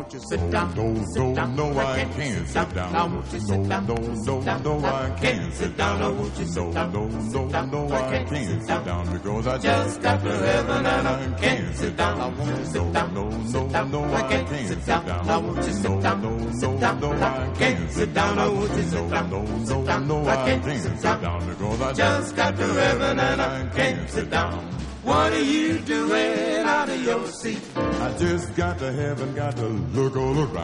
won't you sit down? No, I can't sit down. Now won't you sit down? No, I can't sit down. Now won't you sit down? No, I can't sit down because I just got to heaven and I can't sit down. I want to sit down. No, I can't sit down. I want to sit down. No, I can't sit down. I want to sit down. No, I can't sit down because I just got to heaven and I can't sit down. What are you doing out of your seat? I just got to heaven, got to look all around.